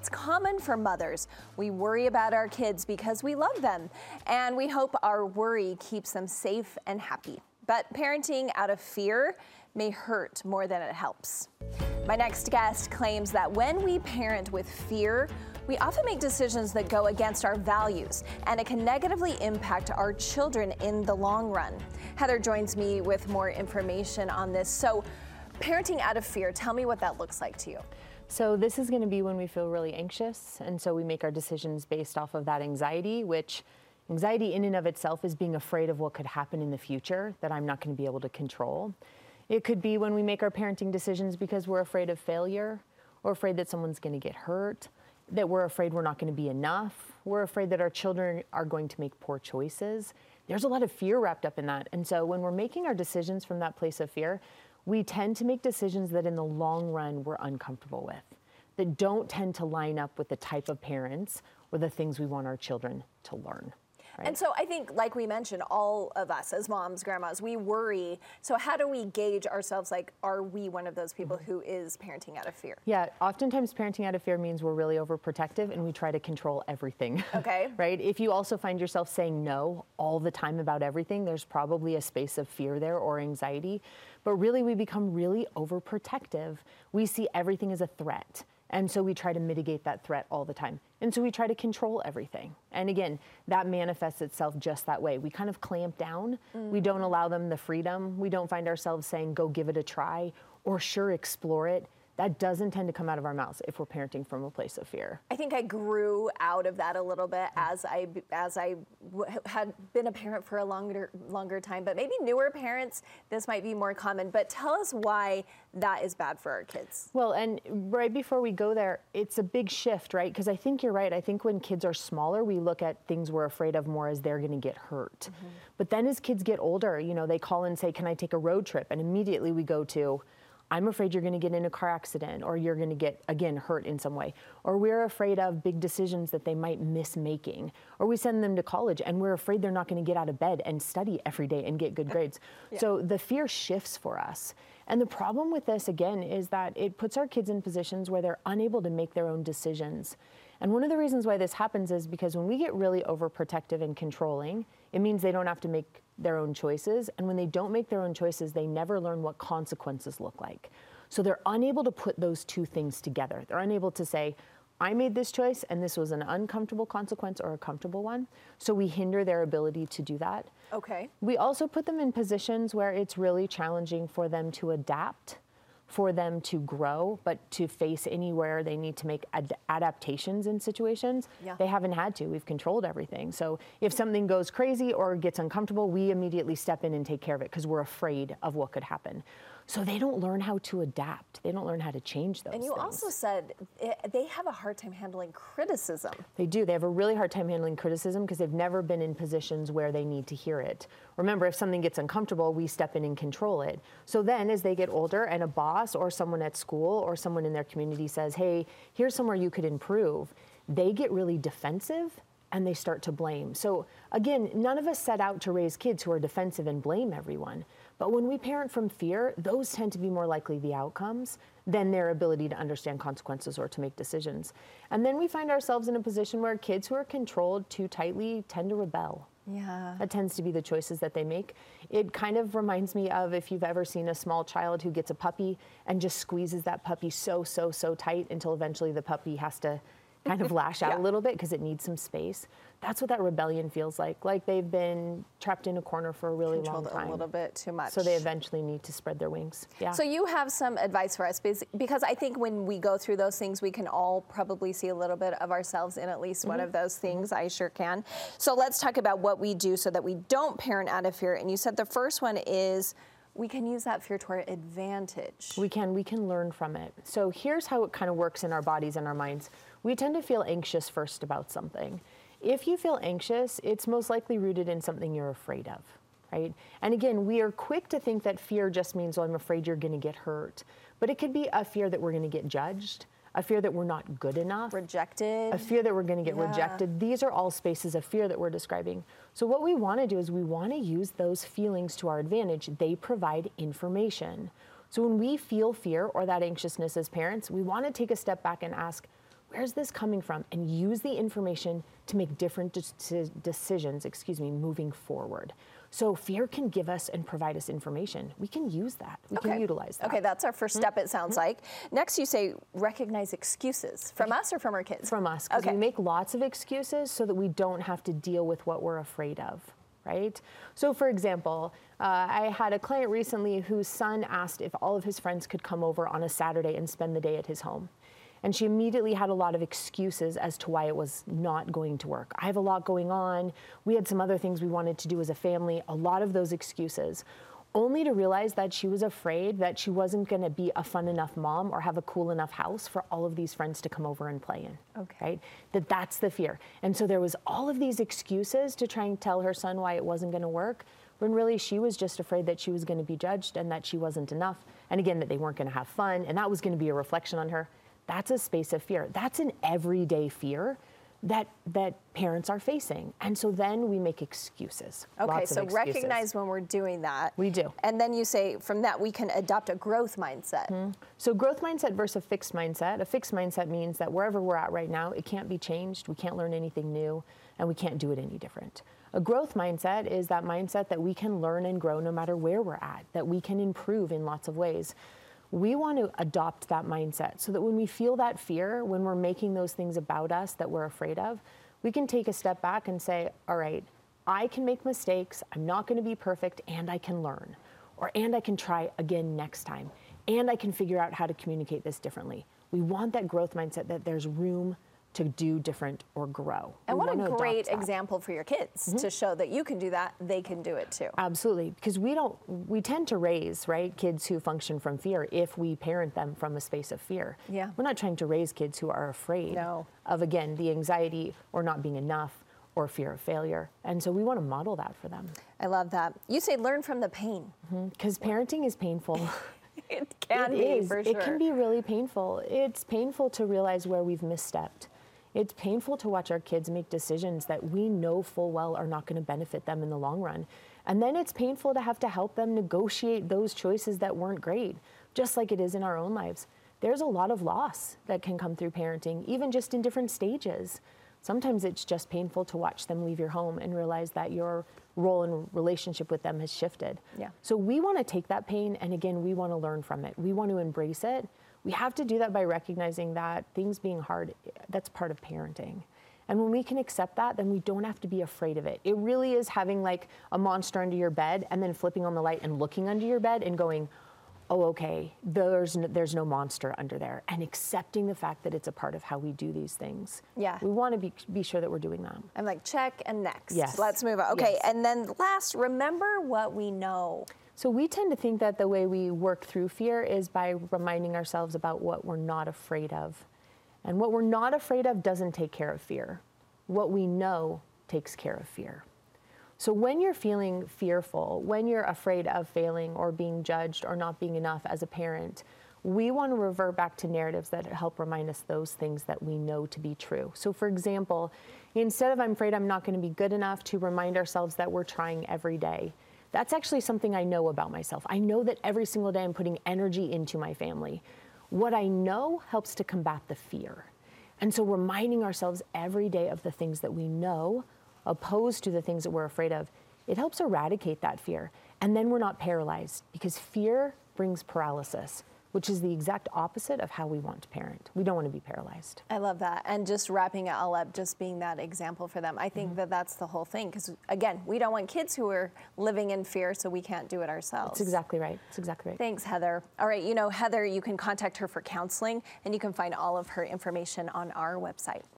it's common for mothers. We worry about our kids because we love them, and we hope our worry keeps them safe and happy. But parenting out of fear may hurt more than it helps. My next guest claims that when we parent with fear, we often make decisions that go against our values, and it can negatively impact our children in the long run. Heather joins me with more information on this. So, parenting out of fear, tell me what that looks like to you. So this is going to be when we feel really anxious, and so we make our decisions based off of that anxiety, which anxiety in and of itself is being afraid of what could happen in the future that I'm not going to be able to control. It could be when we make our parenting decisions because we're afraid of failure, or afraid that someone's going to get hurt, that we're afraid we're not going to be enough, we're afraid that our children are going to make poor choices. There's a lot of fear wrapped up in that. And so when we're making our decisions from that place of fear, we tend to make decisions that in the long run we're uncomfortable with, that don't tend to line up with the type of parents or the things we want our children to learn. Right? And so I think, like we mentioned, all of us as moms, grandmas, we worry. So how do we gauge ourselves? Like, are we one of those people who is parenting out of fear? Yeah, oftentimes parenting out of fear means we're really overprotective and we try to control everything. Okay. Right? If you also find yourself saying no all the time about everything, there's probably a space of fear there or anxiety. But really, we become really overprotective. We see everything as a threat. And so we try to mitigate that threat all the time. And so we try to control everything. And again, that manifests itself just that way. We kind of clamp down. We don't allow them the freedom. We don't find ourselves saying, go give it a try, or sure, explore it. That doesn't tend to come out of our mouths if we're parenting from a place of fear. I think I grew out of that a little bit as I had been a parent for a longer time. But maybe newer parents, this might be more common. But tell us why that is bad for our kids. Well, and right before we go there, it's a big shift, right? Because I think you're right. I think when kids are smaller, we look at things we're afraid of more as they're going to get hurt. But then as kids get older, you know, they call and say, can I take a road trip? And immediately we go to, I'm afraid you're going to get in a car accident, or you're going to get, again, hurt in some way. Or we're afraid of big decisions that they might miss making. Or we send them to college and we're afraid they're not going to get out of bed and study every day and get good grades. Yeah. So the fear shifts for us. And the problem with this, again, is that it puts our kids in positions where they're unable to make their own decisions. And one of the reasons why this happens is because when we get really overprotective and controlling, it means they don't have to make their own choices. And when they don't make their own choices, they never learn what consequences look like. So they're unable to put those two things together. They're unable to say, I made this choice and this was an uncomfortable consequence or a comfortable one. So we hinder their ability to do that. Okay. We also put them in positions where it's really challenging for them to adapt, for them to grow, but to face anywhere they need to make adaptations in situations, they haven't had to. We've controlled everything. So if something goes crazy or gets uncomfortable, we immediately step in and take care of it because we're afraid of what could happen. So they don't learn how to adapt. They don't learn how to change those And you things. also said they have a hard time handling criticism. They do. They have a really hard time handling criticism because they've never been in positions where they need to hear it. Remember, if something gets uncomfortable, we step in and control it. So then as they get older and a boss or someone at school or someone in their community says, hey, here's somewhere you could improve, they get really defensive and they start to blame. So again, none of us set out to raise kids who are defensive and blame everyone. But when we parent from fear, those tend to be more likely the outcomes than their ability to understand consequences or to make decisions. And then we find ourselves in a position where kids who are controlled too tightly tend to rebel. Yeah. That tends to be the choices that they make. It kind of reminds me of if you've ever seen a small child who gets a puppy and just squeezes that puppy so tight until eventually the puppy has to kind of lash out a little bit because it needs some space. That's what that rebellion feels like they've been trapped in a corner for a really long time. A little bit too much. So they eventually need to spread their wings. Yeah. So you have some advice for us because I think when we go through those things, we can all probably see a little bit of ourselves in at least one of those things. I sure can. So let's talk about what we do so that we don't parent out of fear. And you said the first one is we can use that fear to our advantage. We can learn from it. So here's how it kind of works in our bodies and our minds. We tend to feel anxious first about something. If you feel anxious, it's most likely rooted in something you're afraid of, right? And again, we are quick to think that fear just means, well, I'm afraid you're going to get hurt. But it could be a fear that we're going to get judged, a fear that we're not good enough. Rejected. A fear that we're going to get rejected. These are all spaces of fear that we're describing. So what we want to do is we want to use those feelings to our advantage. They provide information. So when we feel fear or that anxiousness as parents, we want to take a step back and ask, Where's this coming from? And use the information to make different decisions, moving forward. So fear can give us and provide us information. We can use that. We can utilize that. Okay, that's our first step, it sounds like. Next, you say recognize excuses. From us or from our kids? From us, because we make lots of excuses so that we don't have to deal with what we're afraid of, right? So for example, I had a client recently whose son asked if all of his friends could come over on a Saturday and spend the day at his home. And she immediately had a lot of excuses as to why it was not going to work. I have a lot going on. We had some other things we wanted to do as a family, a lot of those excuses, only to realize that she was afraid that she wasn't going to be a fun enough mom or have a cool enough house for all of these friends to come over and play in, right? That's the fear. And so there was all of these excuses to try and tell her son why it wasn't going to work, when really she was just afraid that she was going to be judged and that she wasn't enough. And again, that they weren't going to have fun, and that was going to be a reflection on her. That's a space of fear. That's an everyday fear that parents are facing. And so then we make excuses. Okay, so recognize when we're doing that. We do. And then you say from that we can adopt a growth mindset. So growth mindset versus a fixed mindset. A fixed mindset means that wherever we're at right now, it can't be changed. We can't learn anything new, and we can't do it any different. A growth mindset is that mindset that we can learn and grow no matter where we're at, that we can improve in lots of ways. We want to adopt that mindset so that when we feel that fear, when we're making those things about us that we're afraid of, we can take a step back and say, all right, I can make mistakes, I'm not going to be perfect, and I can learn. And I can try again next time. And I can figure out how to communicate this differently. We want that growth mindset that there's room to do different or grow. And what a great example for your kids to show that you can do that, they can do it too. Absolutely, because we tend to raise, right, kids who function from fear if we parent them from a space of fear. Yeah. We're not trying to raise kids who are afraid of, again, the anxiety or not being enough or fear of failure. And so we want to model that for them. I love that. You say learn from the pain. Because parenting is painful. It can be, for sure. It can be really painful. It's painful to realize where we've misstepped. It's painful to watch our kids make decisions that we know full well are not going to benefit them in the long run. And then it's painful to have to help them negotiate those choices that weren't great, just like it is in our own lives. There's a lot of loss that can come through parenting, even just in different stages. Sometimes it's just painful to watch them leave your home and realize that your role and relationship with them has shifted. Yeah. So we want to take that pain, and again, we want to learn from it. We want to embrace it. We have to do that by recognizing that things being hard, that's part of parenting. And when we can accept that, then we don't have to be afraid of it. It really is having like a monster under your bed and then flipping on the light and looking under your bed and going, oh, okay, there's no monster under there, and accepting the fact that it's a part of how we do these things. Yeah. We want to be sure that we're doing that. I'm like, check, and next. Yes. Let's move on. Okay, Yes. and then last, remember what we know. So we tend to think that the way we work through fear is by reminding ourselves about what we're not afraid of. And what we're not afraid of doesn't take care of fear. What we know takes care of fear. So when you're feeling fearful, when you're afraid of failing or being judged or not being enough as a parent, we want to revert back to narratives that help remind us those things that we know to be true. So for example, instead of I'm afraid I'm not going to be good enough, to remind ourselves that we're trying every day. That's actually something I know about myself. I know that every single day I'm putting energy into my family. What I know helps to combat the fear. And so reminding ourselves every day of the things that we know, opposed to the things that we're afraid of, it helps eradicate that fear. And then we're not paralyzed, because fear brings paralysis, which is the exact opposite of how we want to parent. We don't want to be paralyzed. I love that. And just wrapping it all up, just being that example for them. I think that that's the whole thing. Because again, we don't want kids who are living in fear, so we can't do it ourselves. That's exactly right. That's exactly right. Thanks, Heather. All right, Heather, you can contact her for counseling, and you can find all of her information on our website.